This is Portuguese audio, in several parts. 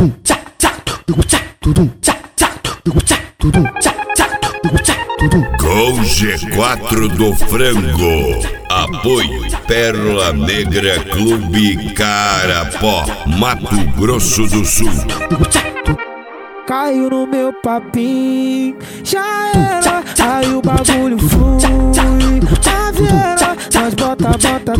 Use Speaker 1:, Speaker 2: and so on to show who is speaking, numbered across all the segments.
Speaker 1: Com G4 do Frango, apoio Pérola Negra Clube Carapó, Mato Grosso do Sul.
Speaker 2: Caiu no meu papinho, já era, aí o bagulho flui. Tá vendo? Nós bota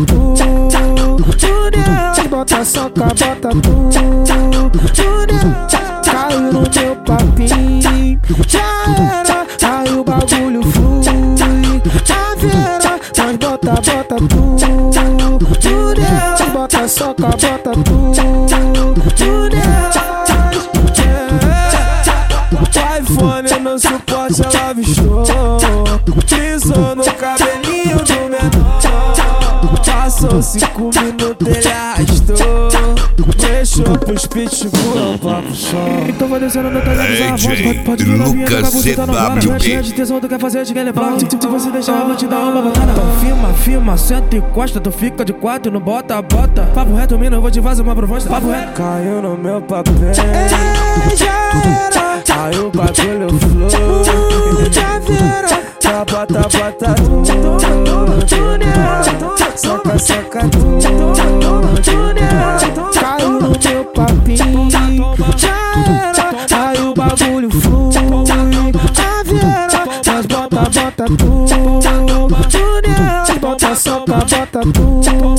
Speaker 2: tudo nelas, bota soca, bota tudo nelas. Caiu no meu papinho, já era, aí o bagulho flui. Tá vendo? Nós bota tudo nelas, bota soca, bota tudo nelas. iPhone no suporte ela avistou, pisou no cabelinho do menor. Passou 5 minutos ele arrastou, deixou pros pitbull pra pro chão. Então vai descendo no telhado, pode vir novinha, daqui a pouco você tá no bar. Cheia de tesão, tu quer fazer, te quer levar. Se você deixar, eu vou te dar uma batada. Então firma, senta e encosta, tu fica de 4 e não bota. Papo reto, mina, eu vou te fazer uma proposta. Papo reto. Caiu no meu papel, aí o bagulho flui. Já vira, bota tudo nela, soca tudo nela. Caiu no meu papinho, já era, aí o bagulho flui. Já vira, nós bota tudo nela, bota soca, bota tudo.